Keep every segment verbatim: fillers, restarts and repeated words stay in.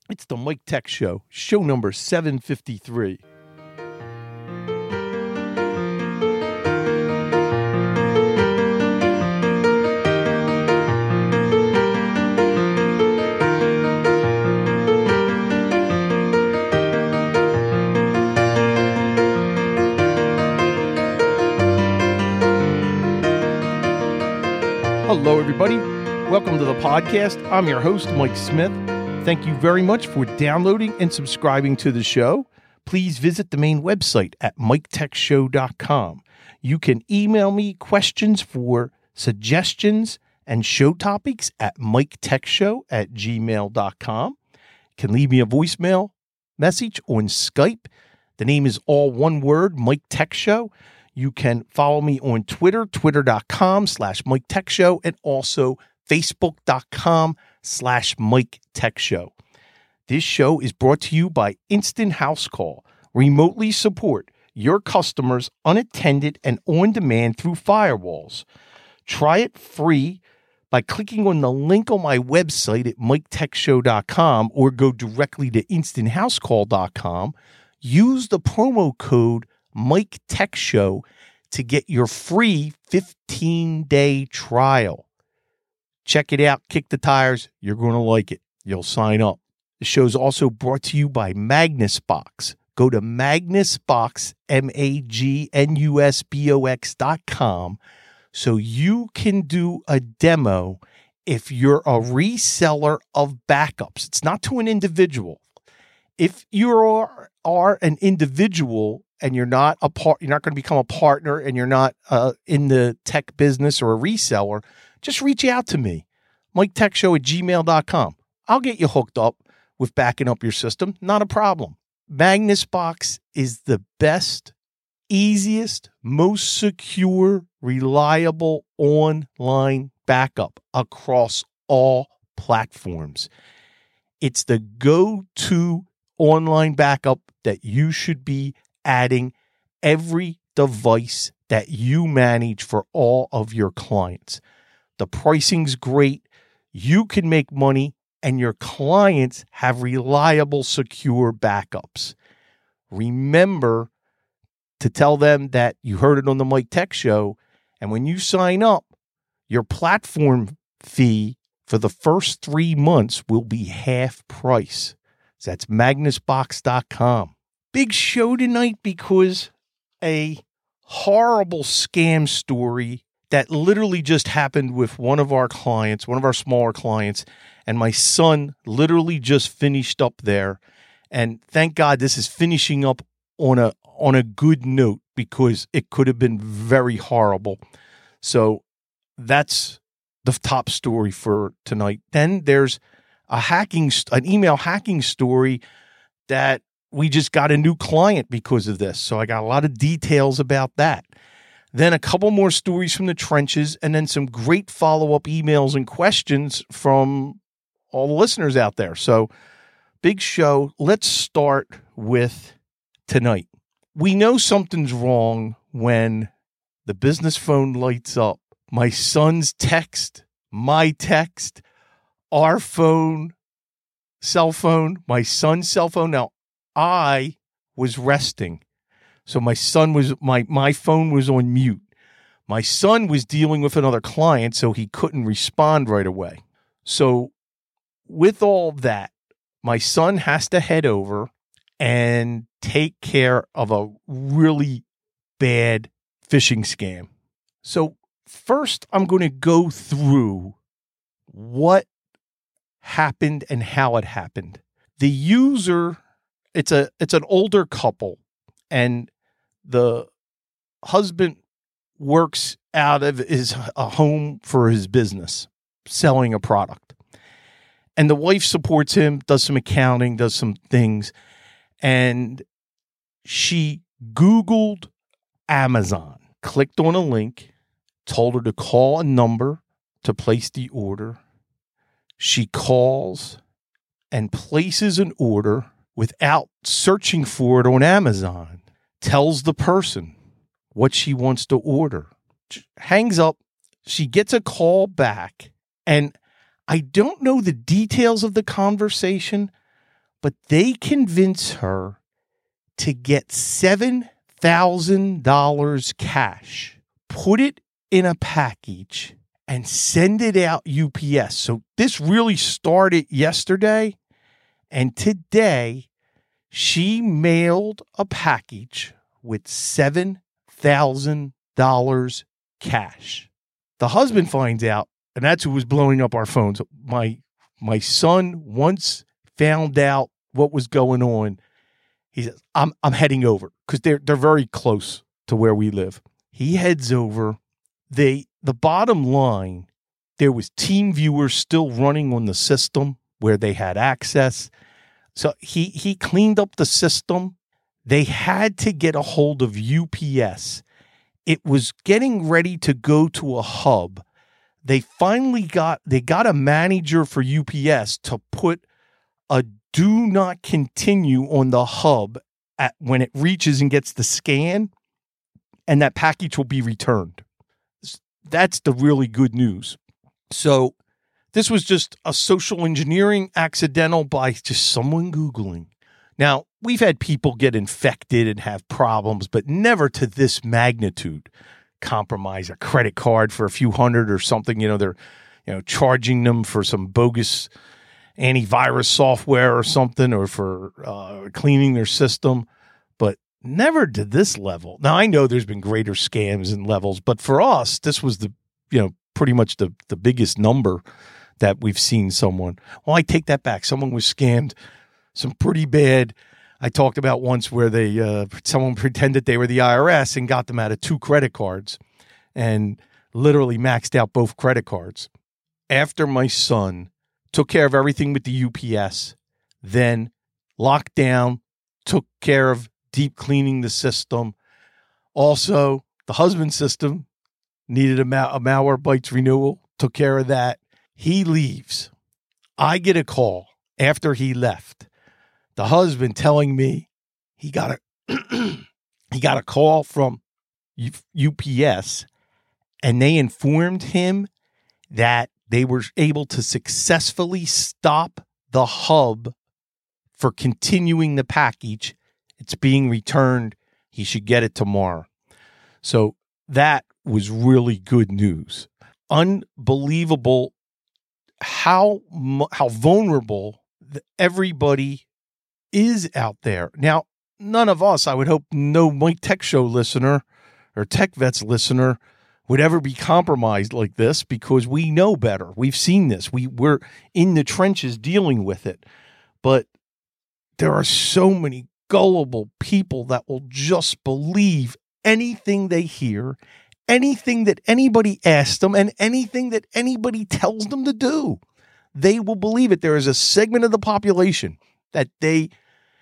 It's the Mike Tech Show, show number seven fifty-three. Hello, everybody. Welcome to the podcast. I'm your host, Mike Smith. Thank you very much for downloading and subscribing to the show. Please visit the main website at mike tech show dot com. You can email me questions for suggestions and show topics at mike tech show at gmail dot com. You can leave me a voicemail message on Skype. The name is all one word, Mike Tech Show. You can follow me on Twitter, twitter.com slash Mike Tech Show, and also facebook.com slash Mike Tech Show. This show is brought to you by Instant House Call. Remotely support your customers unattended and on demand through firewalls. Try it free by clicking on the link on my website at mike tech show dot com or go directly to instant house call dot com. Use the promo code Mike Tech Show to get your free fifteen-day trial. Check it out. Kick the tires. You're going to like it. You'll sign up. The show is also brought to you by MagnusBox. Go to MagnusBox, M A G N U S B O X dot com, so you can do a demo if you're a reseller of backups. It's not to an individual. If you are, are an individual and you're not a part, you're not going to become a partner, and you're not uh, in the tech business or a reseller, just reach out to me, mike tech show at gmail dot com. I'll get you hooked up with backing up your system. Not a problem. MagnusBox is the best, easiest, most secure, reliable online backup across all platforms. It's the go-to online backup that you should be adding every device that you manage for all of your clients. The pricing's great. You can make money, and your clients have reliable, secure backups. Remember to tell them that you heard it on the Mike Tech Show, and when you sign up, your platform fee for the first three months will be half price. So that's magnus box dot com. Big show tonight because a horrible scam story that literally just happened with one of our clients, one of our smaller clients, and my son literally just finished up there. And thank God this is finishing up on a on a good note, because it could have been very horrible. So that's the top story for tonight. Then there's a hacking, an email hacking story that we just got a new client because of this. So I got a lot of details about that. Then a couple more stories from the trenches, and then some great follow-up emails and questions from all the listeners out there. So big show. Let's start with tonight. We know something's wrong when the business phone lights up. My son's text, my text, our phone, cell phone, my son's cell phone. Now, I was resting. So my son was, my, my phone was on mute. My son was dealing with another client, so he couldn't respond right away. So with all that, my son has to head over and take care of a really bad phishing scam. So first, I'm going to go through what happened and how it happened. The user, it's a it's an older couple, and the husband works out of his a home for his business, selling a product. And the wife supports him, does some accounting, does some things. And she Googled Amazon, clicked on a link, told her to call a number to place the order. She calls and places an order without searching for it on Amazon, tells the person what she wants to order, hangs up. She gets a call back, and I don't know the details of the conversation, but they convince her to get seven thousand dollars cash, put it in a package, and send it out U P S. So this really started yesterday, and today she mailed a package with seven thousand dollars cash. The husband finds out, and that's who was blowing up our phones. My my son once found out what was going on. He says, I'm I'm heading over, because they're they're very close to where we live. He heads over. They the bottom line, there was TeamViewer still running on the system where they had access. So he he cleaned up the system. They had to get a hold of U P S. It was getting ready to go to a hub. They finally got they got a manager for U P S to put a do not continue on the hub at when it reaches and gets the scan, and that package will be returned. That's the really good news. So this was just a social engineering accidental by just someone Googling. Now, we've had people get infected and have problems, but never to this magnitude. Compromise a credit card for a few hundred or something. You know, they're, you know, charging them for some bogus antivirus software or something, or for uh, cleaning their system, but never to this level. Now, I know there's been greater scams and levels, but for us, this was the, you know, pretty much the, the biggest number that we've seen someone. Well, I take that back. Someone was scammed some pretty bad. I talked about once where they uh, someone pretended they were the I R S and got them out of two credit cards and literally maxed out both credit cards. After my son took care of everything with the U P S, then locked down, took care of deep cleaning the system. Also, the husband's system needed a, mal- a Malwarebytes renewal, took care of that. He leaves. I get a call after he left. The husband telling me he got a he got a call from U P S, and they informed him that they were able to successfully stop the hub for continuing the package. It's being returned. He should get it tomorrow. So that was really good news. Unbelievable how how vulnerable everybody is out there. Now, none of us, I would hope no Mike Tech Show listener or Tech Vets listener would ever be compromised like this, because we know better. We've seen this. We, we're in the trenches dealing with it. But there are so many gullible people that will just believe anything they hear, anything that anybody asks them, and anything that anybody tells them to do. They will believe it. There is a segment of the population that they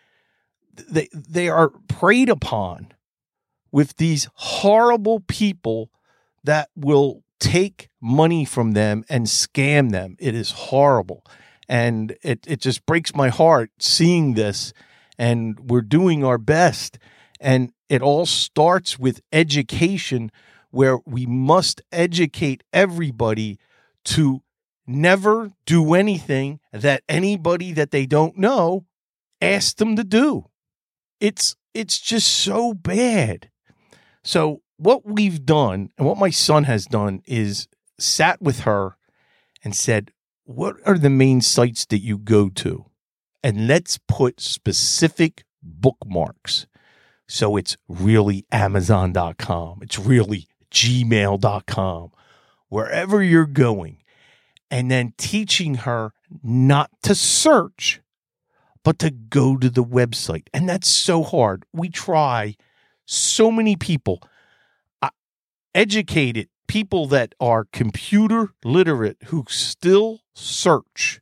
they they are preyed upon with these horrible people that will take money from them and scam them. It is horrible. And it, it just breaks my heart seeing this. And we're doing our best. And it all starts with education, where we must educate everybody to never do anything that anybody that they don't know asks them to do. It's it's just so bad. So what we've done, and what my son has done, is sat with her and said, what are the main sites that you go to? And let's put specific bookmarks. So it's really amazon dot com. It's really gmail dot com. Wherever you're going. And then teaching her not to search, but to go to the website. And that's so hard. We try. So many people, uh, educated people that are computer literate, who still search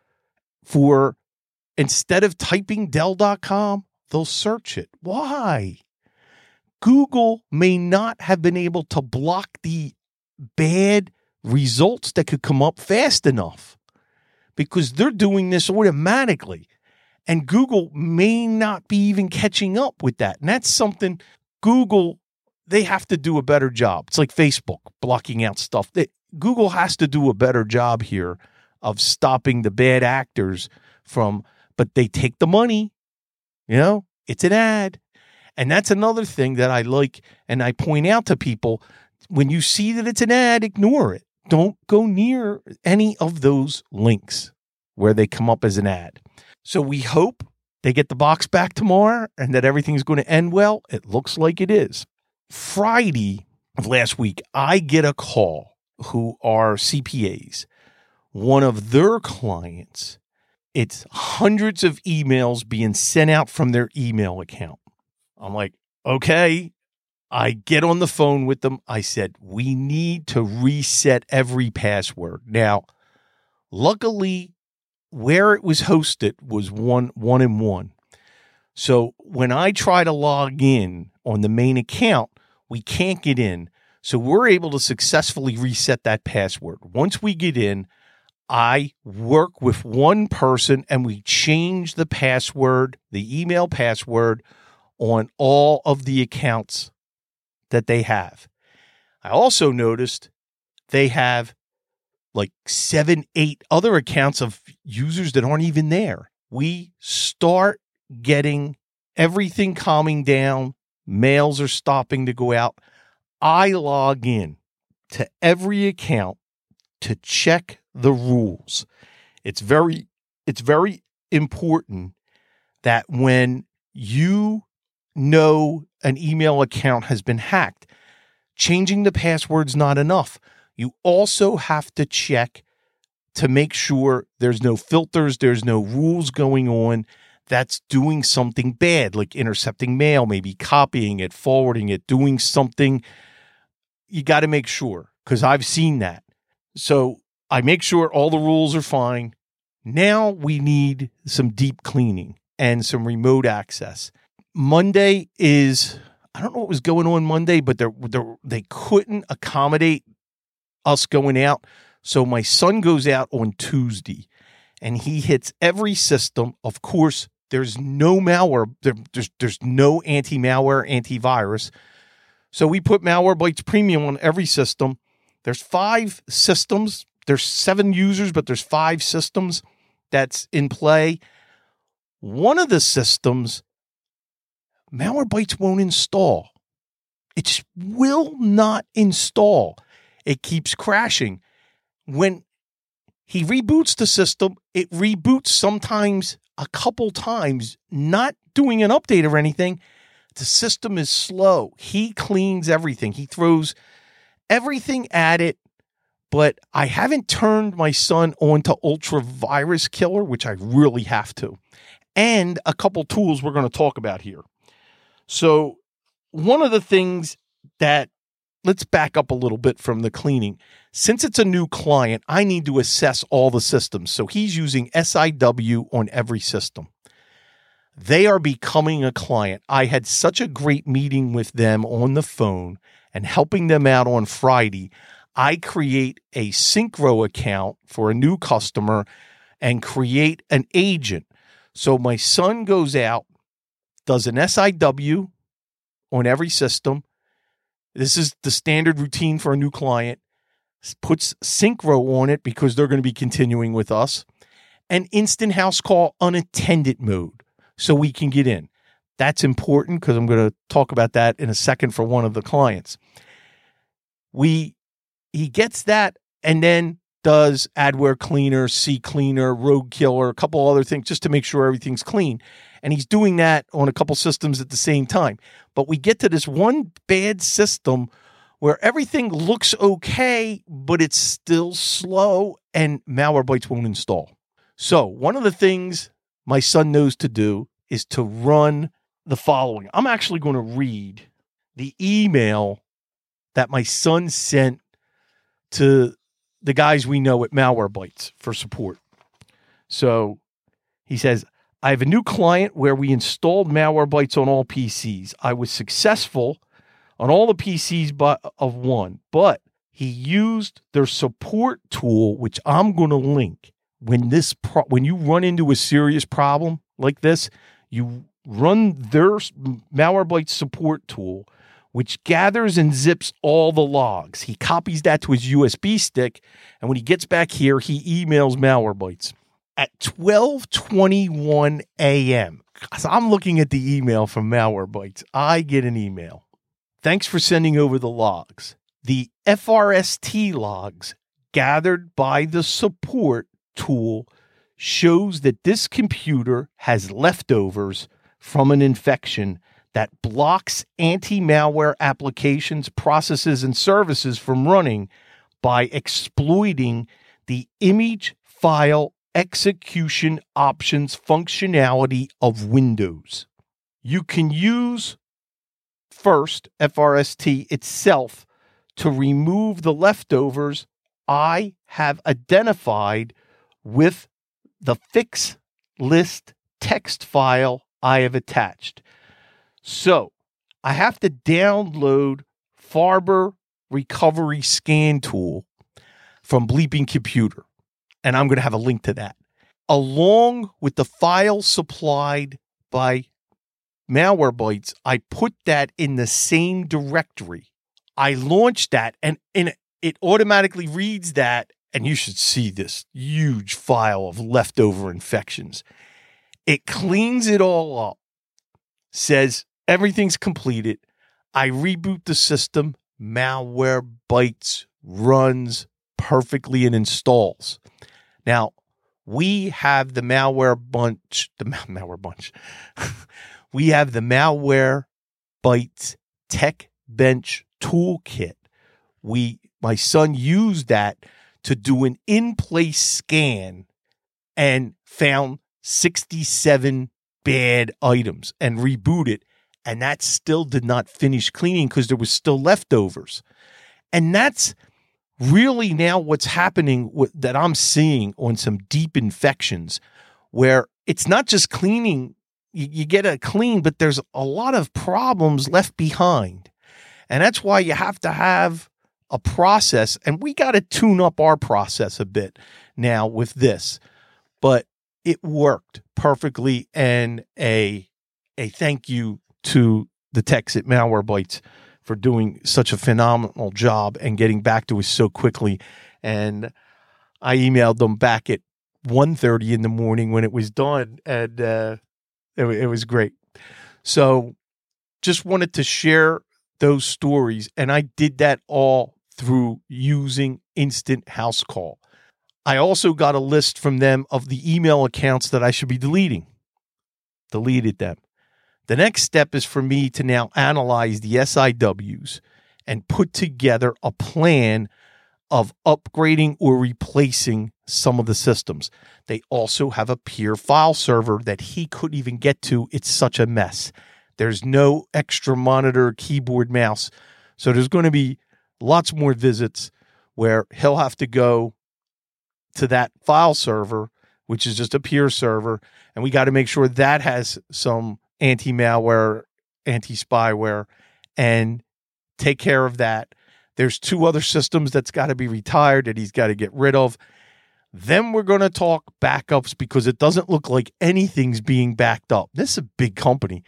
for, instead of typing Dell dot com, they'll search it. Why? Google may not have been able to block the bad results that could come up fast enough, because they're doing this automatically. And Google may not be even catching up with that. And that's something Google, they have to do a better job. It's like Facebook blocking out stuff. They, Google has to do a better job here of stopping the bad actors from but they take the money. You know, it's an ad. And that's another thing that I like. And I point out to people, when you see that it's an ad, ignore it. Don't go near any of those links where they come up as an ad. So we hope they get the box back tomorrow and that everything's going to end well. It looks like it is. Friday of last week, I get a call who are C P As. One of their clients, it's hundreds of emails being sent out from their email account. I'm like, okay. I get on the phone with them. I said, we need to reset every password. Now, luckily, where it was hosted was one, one and one. So when I try to log in on the main account, we can't get in. So we're able to successfully reset that password. Once we get in, I work with one person and we change the password, the email password on all of the accounts that they have. I also noticed they have like seven, eight other accounts of users that aren't even there. We start getting everything calming down. Mails are stopping to go out. I log in to every account to check the rules. It's very, it's very important that when you know an email account has been hacked, changing the password's not enough. You also have to check to make sure there's no filters, there's no rules going on that's doing something bad, like intercepting mail, maybe copying it, forwarding it, doing something. You got to make sure, because I've seen that. So I make sure all the rules are fine. Now we need some deep cleaning and some remote access. Monday is, I don't know what was going on Monday, but they're, they're, they couldn't accommodate us going out. So my son goes out on Tuesday and he hits every system. Of course, there's no malware. There, there's, there's no anti-malware, antivirus. So we put Malwarebytes Premium on every system. There's five systems. There's seven users, but there's five systems that's in play. One of the systems, Malwarebytes won't install. It just will not install. It keeps crashing. When he reboots the system, it reboots sometimes a couple times, not doing an update or anything. The system is slow. He cleans everything. He throws everything at it, but I haven't turned my son on to Ultra Virus Killer, which I really have to, and a couple tools we're going to talk about here. So one of the things that, let's back up a little bit from the cleaning. Since it's a new client, I need to assess all the systems. So he's using S I W on every system. They are becoming a client. I had such a great meeting with them on the phone and helping them out on Friday. I create a Syncro account for a new customer and create an agent. So my son goes out, does an S I W on every system. This is the standard routine for a new client. Puts Syncro on it because they're going to be continuing with us. And instant house call unattended mode so we can get in. That's important because I'm going to talk about that in a second for one of the clients. We he gets that and then does Adware Cleaner, C Cleaner, Rogue Killer, a couple other things just to make sure everything's clean. And he's doing that on a couple systems at the same time. But we get to this one bad system where everything looks okay, but it's still slow and Malwarebytes won't install. So one of the things my son knows to do is to run the following. I'm actually going to read the email that my son sent to the guys we know at Malwarebytes for support. So he says, I have a new client where we installed Malwarebytes on all P Cs. I was successful on all the P Cs but of one, but he used their support tool, which I'm going to link. When this pro- when you run into a serious problem like this, you run their Malwarebytes support tool, which gathers and zips all the logs. He copies that to his U S B stick, and when he gets back here, he emails Malwarebytes. at twelve twenty-one a.m. So I'm looking at the email from Malwarebytes. I get an email. Thanks for sending over the logs. The F R S T logs gathered by the support tool shows that this computer has leftovers from an infection that blocks anti-malware applications, processes, and services from running by exploiting the image file execution options functionality of Windows. You can use first F R S T itself to remove the leftovers I have identified with the fix list text file I have attached. So I have to download Farber Recovery Scan Tool from Bleeping Computer, and I'm going to have a link to that, along with the file supplied by Malwarebytes. I put that in the same directory. I launched that, and in it automatically reads that, and you should see this huge file of leftover infections. It cleans it all up, says everything's completed. I reboot the system. Malwarebytes runs perfectly and installs. Now, we have the malware bunch, the malware bunch. We have the Malwarebytes Tech Bench Toolkit. We, my son used that to do an in-place scan and found sixty-seven bad items and reboot it. And that still did not finish cleaning because there was still leftovers. And that's really now what's happening with, that I'm seeing on some deep infections, where it's not just cleaning. You, you get a clean, but there's a lot of problems left behind. And that's why you have to have a process. And we got to tune up our process a bit now with this. But it worked perfectly. And a, a thank you to the techs at Malwarebytes for doing such a phenomenal job and getting back to us so quickly. And I emailed them back at one thirty in the morning when it was done, and uh, it, it was great. So just wanted to share those stories, and I did that all through using Instant House Call. I also got a list from them of the email accounts that I should be deleting. Deleted them. The next step is for me to now analyze the S I Ws and put together a plan of upgrading or replacing some of the systems. They also have a peer file server that he couldn't even get to. It's such a mess. There's no extra monitor, keyboard, mouse. So there's going to be lots more visits where he'll have to go to that file server, which is just a peer server. And we got to make sure that has some anti-malware, anti-spyware, and take care of that. There's two other systems that's got to be retired that he's got to get rid of. Then we're going to talk backups because it doesn't look like anything's being backed up. This is a big company.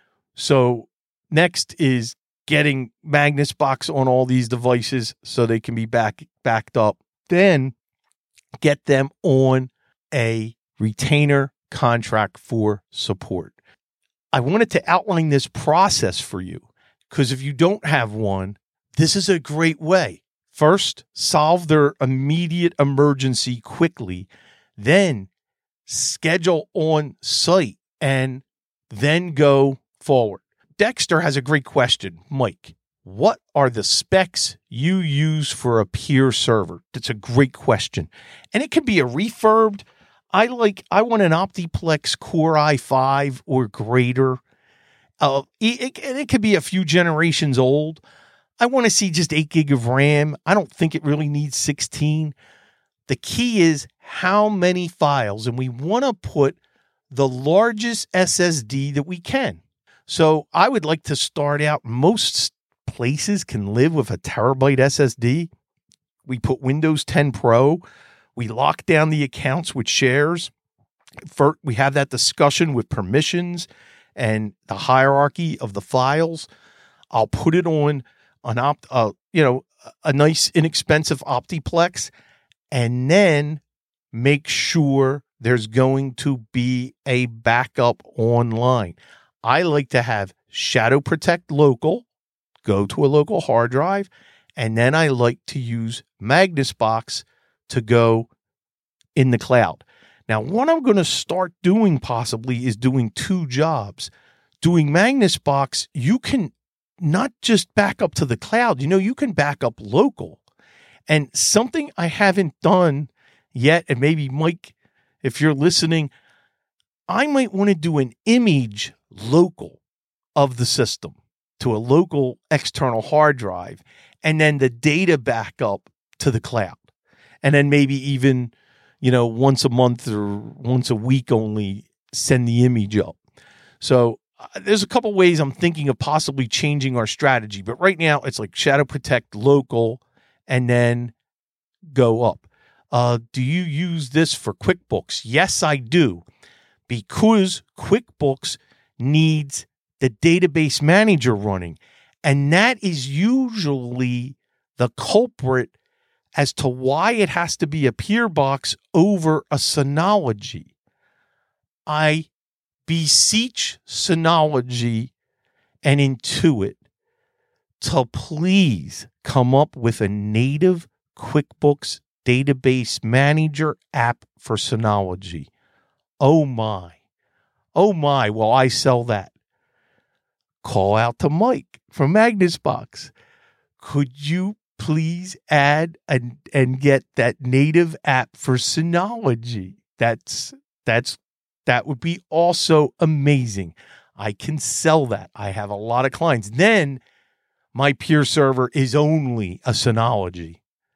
So next is getting MagnusBox on all these devices so they can be back backed up. Then get them on a retainer contract for support. I wanted to outline this process for you because if you don't have one, this is a great way. First, solve their immediate emergency quickly, then schedule on site, and then go forward. Dexter has a great question. Mike, what are the specs you use for a peer server? That's a great question. And it could be a refurbed. I like, I want an Optiplex Core i five or greater. Uh, it, it, it could be a few generations old. I want to see just eight gig of RAM. I don't think it really needs sixteen. The key is how many files, and we want to put the largest S S D that we can. So I would like to start out, most places can live with a terabyte S S D. We put Windows ten Pro. We lock down the accounts with shares. For, we have that discussion with permissions and the hierarchy of the files. I'll put it on an opt, uh, you know, a nice inexpensive Optiplex, and then make sure there's going to be a backup online. I like to have Shadow Protect local, go to a local hard drive, and then I like to use MagnusBox to go in the cloud. Now, what I'm going to start doing possibly is doing two jobs. Doing MagnusBox, you can not just back up to the cloud, you know, you can back up local. And something I haven't done yet, and maybe Mike, if you're listening, I might want to do an image local of the system to a local external hard drive, and then the data backup to the cloud. And then maybe even, you know, once a month or once a week only send the image up. So uh, there's a couple ways I'm thinking of possibly changing our strategy. But right now it's like Shadow Protect local and then go up. Uh, do you use this for QuickBooks? Yes, I do. Because QuickBooks needs the database manager running. And that is usually the culprit as to why it has to be a Peerbox over a Synology. I beseech Synology and Intuit to please come up with a native QuickBooks database manager app for Synology. Oh my. Oh my, will I sell that? Call out to Mike from MagnusBox. Could you please add and, and get that native app for Synology? That's that's that would be also amazing. I can sell that. I have a lot of clients. Then my peer server is only a Synology.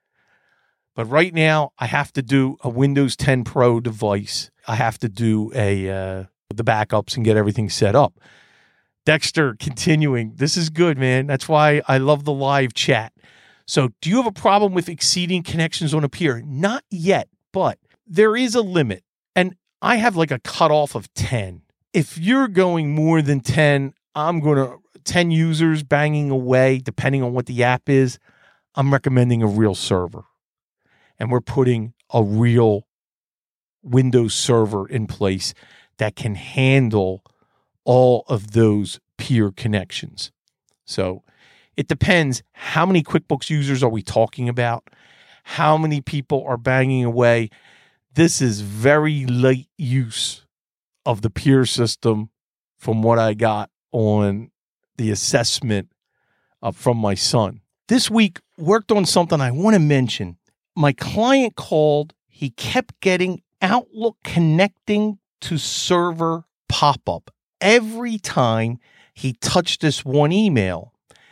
But right now, I have to do a Windows ten Pro device. I have to do a uh, the backups and get everything set up. Dexter, continuing. This is good, man. That's why I love the live chat. So do you have a problem with exceeding connections on a peer? Not yet, but there is a limit. And I have like a cutoff of ten. If you're going more than ten, I'm going to, ten users banging away, depending on what the app is, I'm recommending a real server. And we're putting a real Windows server in place that can handle all of those peer connections. So it depends. How many QuickBooks users are we talking about? How many people are banging away? This is very light use of the peer system from what I got on the assessment uh, from my son. This week, worked on something I want to mention. My client called. He kept getting Outlook connecting to server pop-up every time he touched this one email.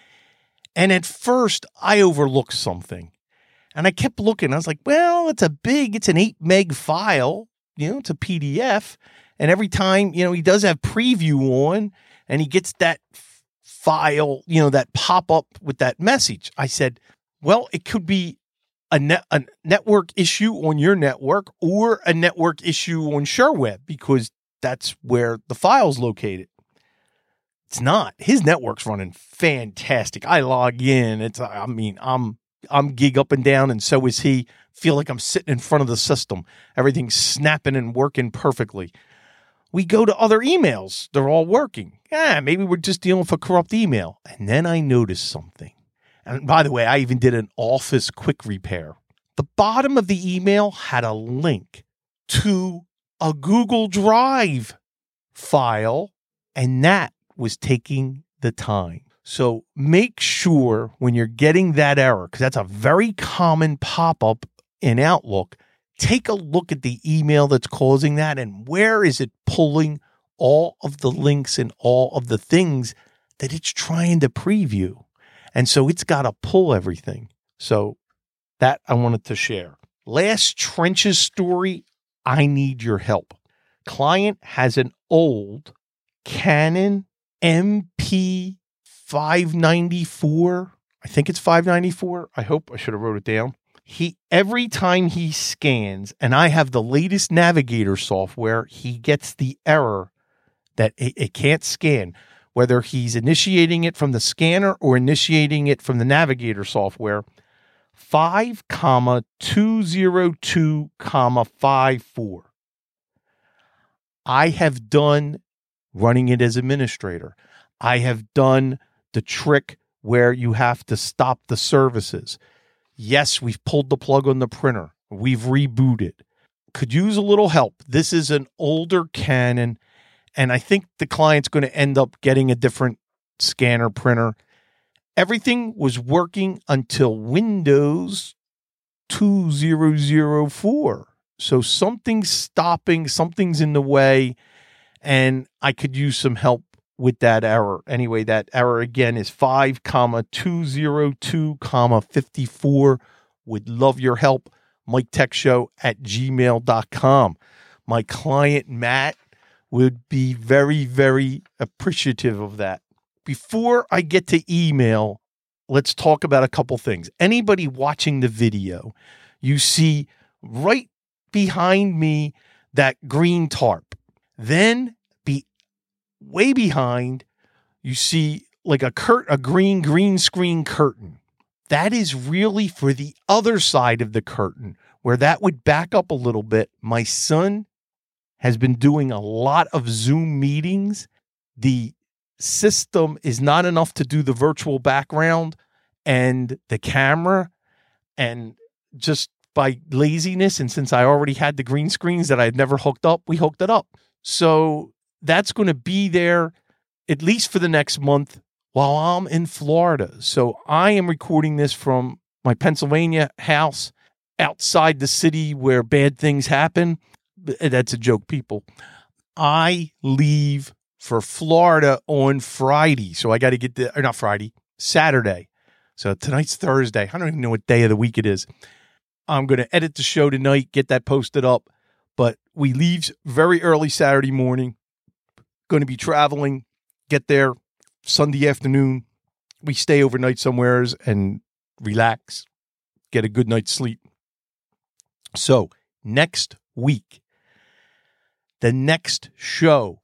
And at first, I overlooked something. And I kept looking. I was like, well, it's a big, it's an eight meg file. You know, it's a P D F. And every time, you know, he does have preview on and he gets that f- file, you know, that pop-up with that message. I said, well, it could be a, net, a network issue on your network or a network issue on SureWeb because that's where the file's located. It's not. His network's running fantastic. I log in. It's, I mean, I'm, I'm gig up and down, and so is he. Feel like I'm sitting in front of the system. Everything's snapping and working perfectly. We go to other emails. They're all working. Yeah, maybe we're just dealing with a corrupt email. And then I noticed something. And by the way, I even did an Office quick repair. The bottom of the email had a link to a Google Drive file, and that was taking the time. So make sure when you're getting that error, because that's a very common pop-up in Outlook, take a look at the email that's causing that and where is it pulling all of the links and all of the things that it's trying to preview. And so it's got to pull everything. So that I wanted to share. Last Trenches story, I need your help. Client has an old Canon M P five ninety-four. I think it's five ninety-four. I hope I should have wrote it down. He every time he scans, and I have the latest Navigator software, he gets the error that it, it can't scan. Whether he's initiating it from the scanner or initiating it from the Navigator software, five comma two zero two comma five four. I have done running it as administrator. I have done the trick where you have to stop the services. Yes, we've pulled the plug on the printer. We've rebooted. Could use a little help. This is an older Canon, and I think the client's going to end up getting a different scanner printer. Everything was working until Windows two thousand four. So something's stopping, something's in the way, and I could use some help with that error. Anyway, that error again is five, two oh two, fifty-four. Would love your help. Mike Tech Show at gmail dot com. My client, Matt, would be very, very appreciative of that. Before I get to email, let's talk about a couple things. Anybody watching the video, you see right behind me that green tarp. Then be way behind, you see like a curt, a green green screen curtain. That is really for the other side of the curtain, where that would back up a little bit. My son has been doing a lot of Zoom meetings. The system is not enough to do the virtual background and the camera, and just by laziness, and since I already had the green screens that I had never hooked up, we hooked it up. So that's going to be there at least for the next month while I'm in Florida. So I am recording this from my Pennsylvania house outside the city where bad things happen. That's a joke, people. I leave for Florida on Friday. So I got to get there, or not Friday, Saturday. So tonight's Thursday. I don't even know what day of the week it is. I'm going to edit the show tonight, get that posted up. But we leave very early Saturday morning. Going to be traveling, get there Sunday afternoon. We stay overnight somewheres and relax, get a good night's sleep. So next week, the next show,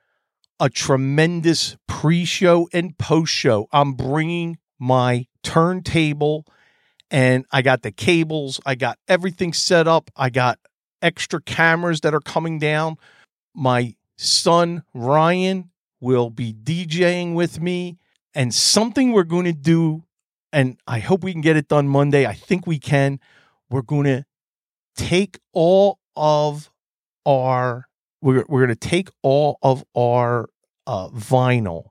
a tremendous pre-show and post-show. I'm bringing my turntable, and I got the cables. I got everything set up. I got extra cameras that are coming down. My son, Ryan, will be DJing with me, and something we're going to do, and I hope we can get it done Monday. I think we can. We're going to take all of our, we're, we're going to take all of our uh, vinyl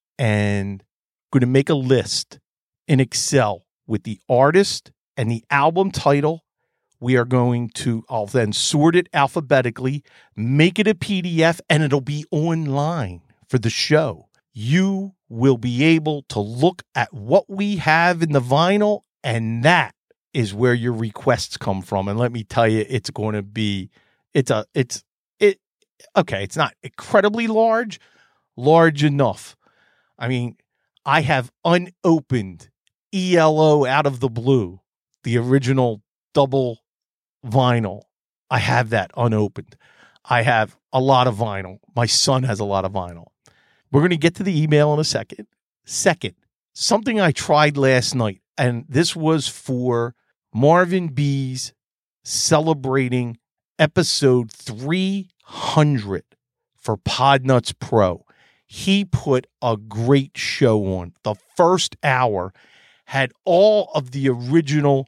and going to make a list in Excel with the artist and the album title. We are going to, I'll then sort it alphabetically, make it a P D F, and it'll be online for the show. You will be able to look at what we have in the vinyl, and that is where your requests come from. And let me tell you, it's going to be, it's a, it's, it, okay, it's not incredibly large, large enough. I mean, I have unopened E L O Out of the Blue, the original double vinyl. I have that unopened. I have a lot of vinyl. My son has a lot of vinyl. We're going to get to the email in a second. Second, something I tried last night, and this was for Marvin B's celebrating episode three hundred for Podnuts Pro. He put a great show on. The first hour had all of the original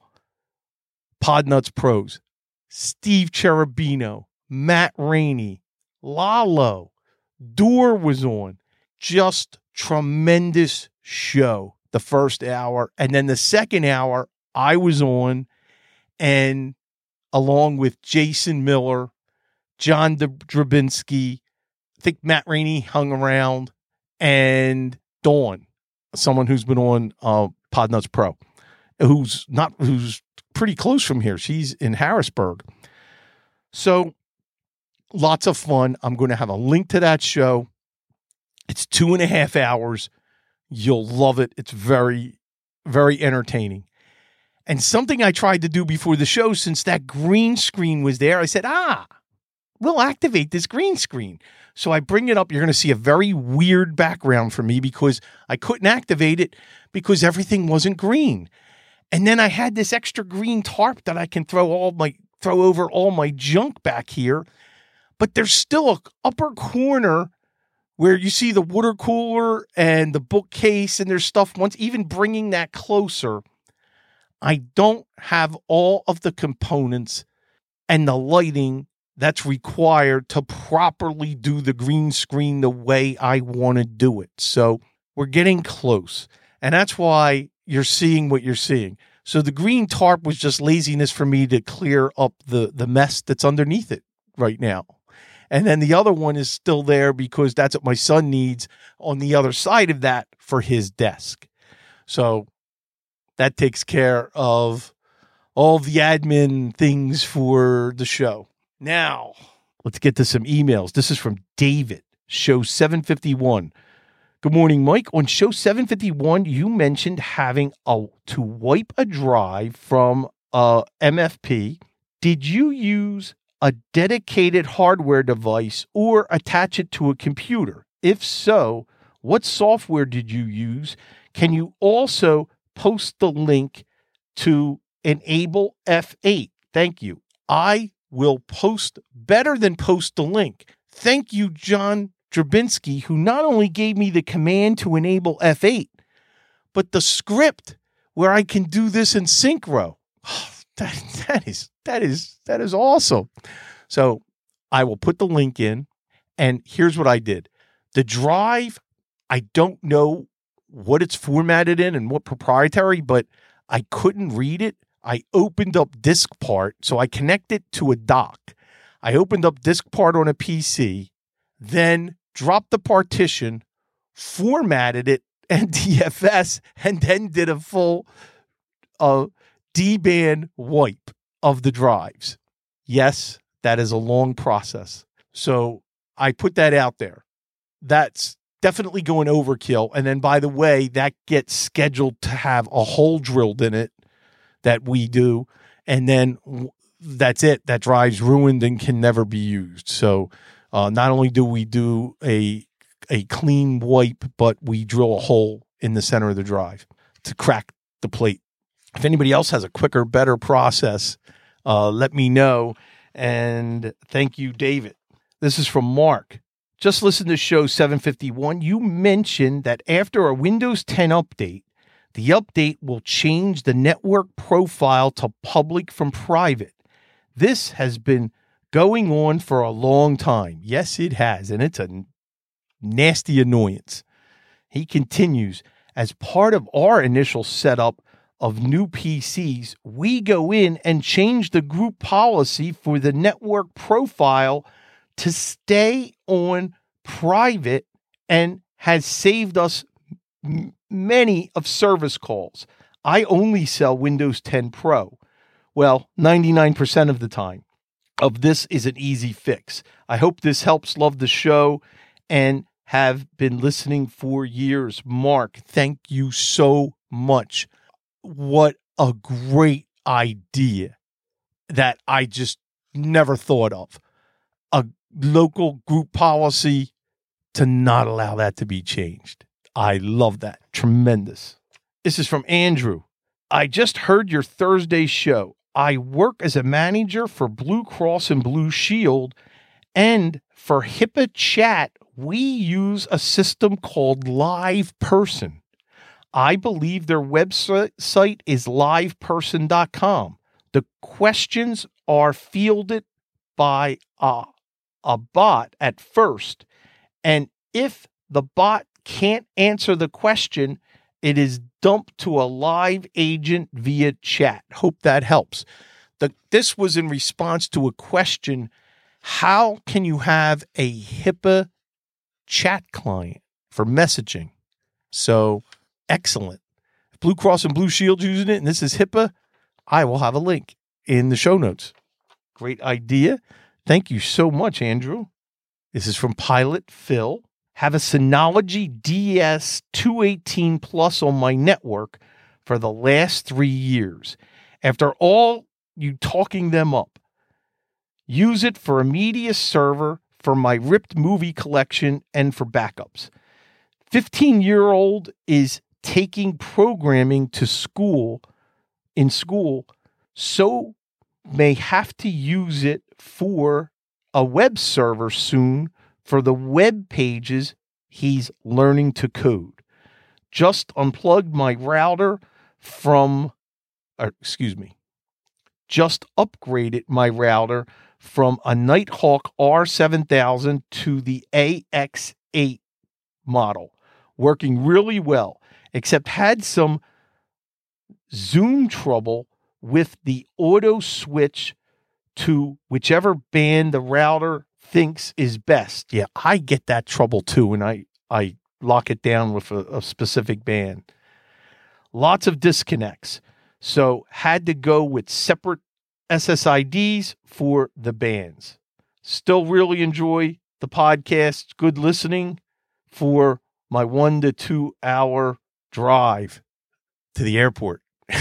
Podnuts Pros. Steve Cherubino, Matt Rainey, Lalo, Door was on. Just tremendous show the first hour. And then the second hour, I was on, and along with Jason Miller, John Drabinski, I think Matt Rainey hung around, and Dawn, someone who's been on uh, Podnuts Pro, who's not, who's pretty close from here. She's in Harrisburg. So lots of fun. I'm going to have a link to that show. It's two and a half hours. You'll love it. It's very, very entertaining. And something I tried to do before the show, since that green screen was there, I said, ah, we'll activate this green screen. So I bring it up. You're going to see a very weird background for me because I couldn't activate it because everything wasn't green. And then I had this extra green tarp that I can throw all my throw over all my junk back here. but there's still a upper corner where you see the water cooler and the bookcase and there's stuff. Once even bringing that closer, I don't have all of the components and the lighting that's required to properly do the green screen the way I want to do it. So we're getting close. And that's why you're seeing what you're seeing. So the green tarp was just laziness for me to clear up the, the mess that's underneath it right now. And then the other one is still there because that's what my son needs on the other side of that for his desk. So that takes care of all the admin things for the show. Now, let's get to some emails. This is from David, show seven fifty-one. Good morning, Mike. On show seven fifty-one, you mentioned having a, to wipe a drive from a M F P. Did you use a dedicated hardware device or attach it to a computer? If so, what software did you use? Can you also post the link to enable F eight? Thank you. I will post better than post the link. Thank you, John Drabinski, who not only gave me the command to enable F eight, but the script where I can do this in Synchro. Oh, that, that is that is that is awesome. So I will put the link in, and here's what I did. The drive, I don't know what it's formatted in and what proprietary, but I couldn't read it. I opened up DiskPart, so I connected to a dock. I opened up DiskPart on a P C, then dropped the partition, formatted it N T F S, and then did a full uh, D-band wipe of the drives. Yes, that is a long process. So I put that out there. That's definitely going overkill. And then, by the way, that gets scheduled to have a hole drilled in it that we do. And then that's it. That drive's ruined and can never be used. So uh, not only do we do a a clean wipe, but we drill a hole in the center of the drive to crack the plate. If anybody else has a quicker, better process, uh, let me know. And thank you, David. This is from Mark. Just listen to show seven fifty-one. You mentioned that after a Windows ten update, the update will change the network profile to public from private. This has been going on for a long time. Yes, it has, and it's a nasty annoyance. He continues, as part of our initial setup of new P Cs, we go in and change the group policy for the network profile to stay on private and has saved us m- many of service calls. I only sell Windows ten Pro. Well, ninety-nine percent of the time. Of this is an easy fix. I hope this helps. Love the show and have been listening for years. Mark, thank you so much. What a great idea that I just never thought of. A local group policy to not allow that to be changed. I love that. Tremendous. This is from Andrew. I just heard your Thursday show. I work as a manager for Blue Cross and Blue Shield, and for HIPAA chat, we use a system called Live Person. I believe their website is live person dot com. The questions are fielded by a, a bot at first, and if the bot can't answer the question, it is dumped to a live agent via chat. Hope that helps. The, this was in response to a question: how can you have a HIPAA chat client for messaging? So excellent. If Blue Cross and Blue Shield using it, and this is HIPAA, I will have a link in the show notes. Great idea. Thank you so much, Andrew. This is from Pilot Phil. Have a Synology D S two eighteen Plus on my network for the last three years. After all you talking them up, use it for a media server, for my ripped movie collection, and for backups. fifteen-year-old is taking programming to school, in school, so may have to use it for a web server soon for the web pages he's learning to code. Just unplugged my router from, or excuse me, just upgraded my router from a Nighthawk R seven thousand to the A X eight model. Working really well, except had some Zoom trouble with the auto switch to whichever band the router thinks is best. Yeah, I get that trouble too, and I, I lock it down with a, a specific band. Lots of disconnects, so had to go with separate S S I Ds for the bands. Still really enjoy the podcast. Good listening for my one to two hour drive to the airport.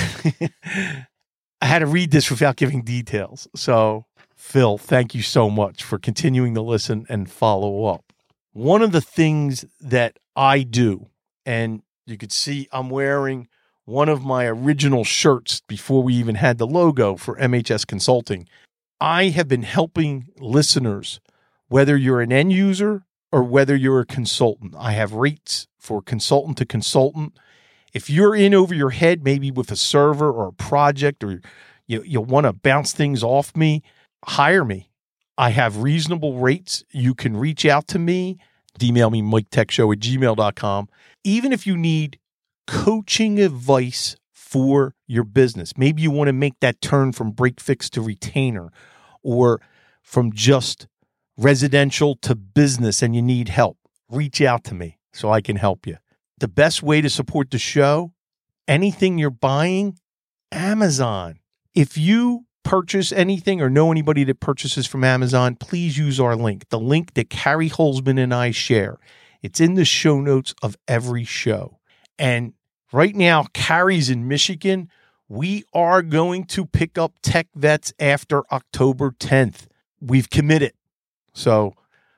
I had to read this without giving details. So, Phil, thank you so much for continuing to listen and follow up. One of the things that I do, and you could see I'm wearing one of my original shirts before we even had the logo for M H S Consulting. I have been helping listeners, whether you're an end user or whether you're a consultant. I have rates for consultant to consultant. If you're in over your head, maybe with a server or a project, or you you want to bounce things off me, hire me. I have reasonable rates. You can reach out to me, email me, mike tech show at gmail dot com. Even if you need coaching advice for your business, maybe you want to make that turn from break fix to retainer, or from just residential to business and you need help, reach out to me so I can help you. The best way to support the show, anything you're buying, Amazon. If you purchase anything or know anybody that purchases from Amazon, please use our link, the link that Carrie Holzman and I share. It's in the show notes of every show. And right now, Carrie's in Michigan. We are going to pick up Tech Vets after October tenth. We've committed. So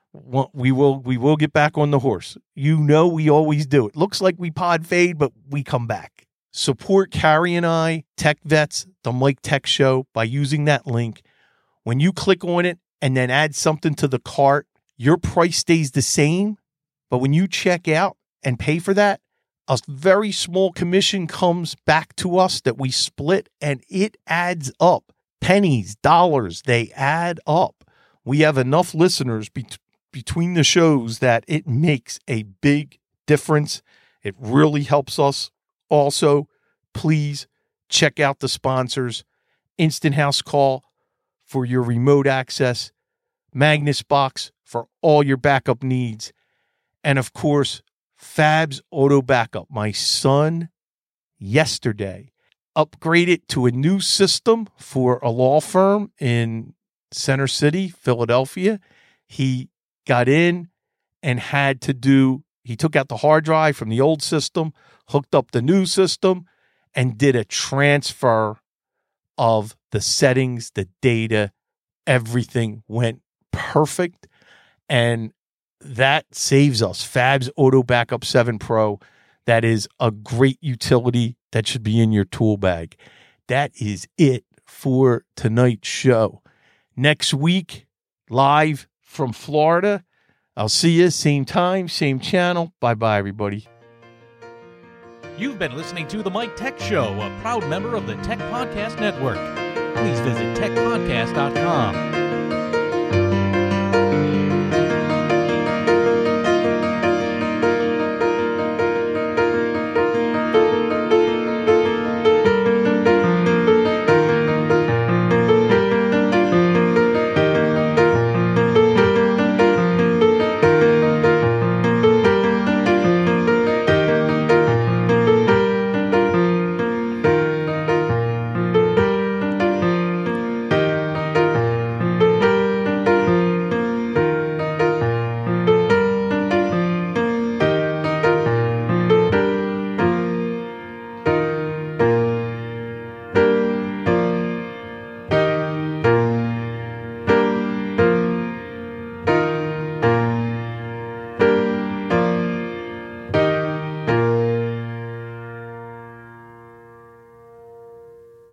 we will we will get back on the horse. You know we always do. It looks like we pod fade, but we come back. Support Carrie and I, Tech Vets, the Mike Tech Show, by using that link. When you click on it and then add something to the cart, your price stays the same. But when you check out and pay for that, a very small commission comes back to us that we split, and it adds up. Pennies, dollars, they add up. We have enough listeners be- between the shows that it makes a big difference. It really helps us. Also, please check out the sponsors. Instant House Call for your remote access. Magnus Box for all your backup needs. And of course, Fabs Auto Backup. My son yesterday upgraded to a new system for a law firm in Center City, Philadelphia. He got in and had to do, he took out the hard drive from the old system, hooked up the new system, and did a transfer of the settings, the data, everything went perfect. And that saves us. Fabs Auto Backup seven Pro. That is a great utility that should be in your tool bag. That is it for tonight's show. Next week, live from Florida. I'll see you same time, same channel. Bye-bye, everybody. You've been listening to The Mike Tech Show, a proud member of the Tech Podcast Network. Please visit tech podcast dot com.